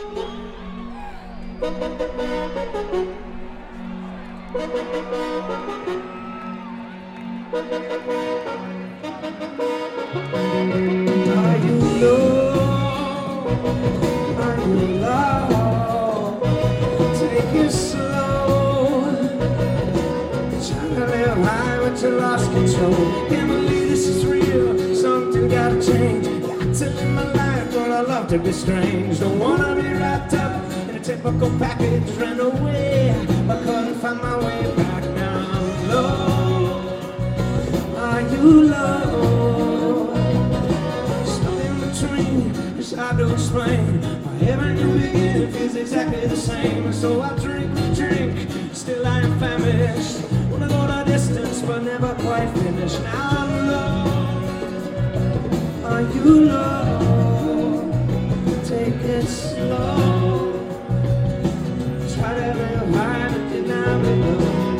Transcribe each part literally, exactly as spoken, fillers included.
Are you low? Are you low? Take it slow. Trying to live high but you lost control. Can't believe this is real. Something gotta change. Got to live my life, but I love to be strange. Don't wanna be wrapped up in a typical package. Ran away, but couldn't find my way back. Now I'm low. Are you low? Stuck in between, it's hard to explain. My every new beginning feels exactly the same. So I drink, drink, still I am famished. Wanna go the distance, but never quite finished. Now I'm low. Are you low? Take it slow. Try to live high, but you're now below.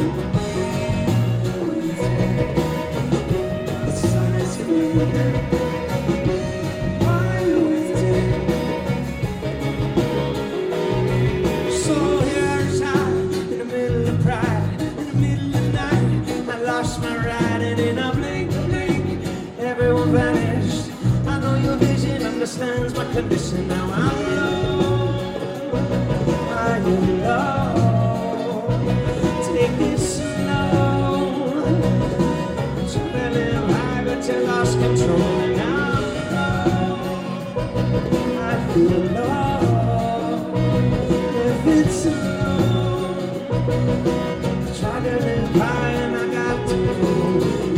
The sun is here. Why are you waiting? So here inside, in the middle of pride, in the middle of the night, I lost my ride, and in a blink, blink, everyone vanished. I know your vision understands my condition. Now I'm low. Are you low? Take it slow. Try to live high, but you lost control. And now I'm low. I feel low. If it's low, try to live high, and I got to go.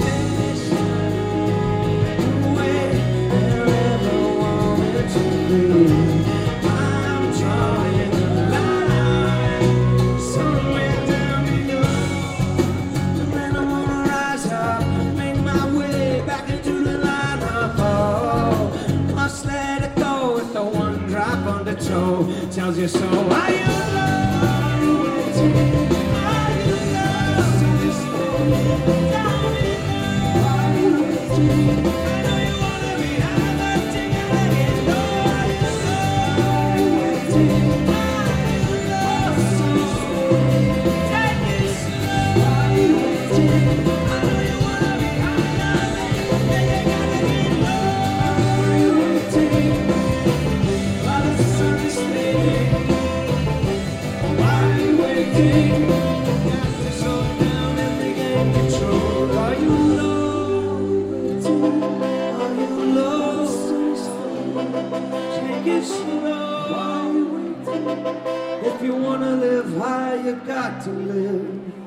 I'm drawing a line somewhere down below. And then I wanna rise up, make my way back into the lineup. Oh, must let it go with the one drop on the toe. Tells you so. Are you low? Are you low? Are you waiting? I know you wanna be high, but you gotta get low. If you wanna live high, you got to live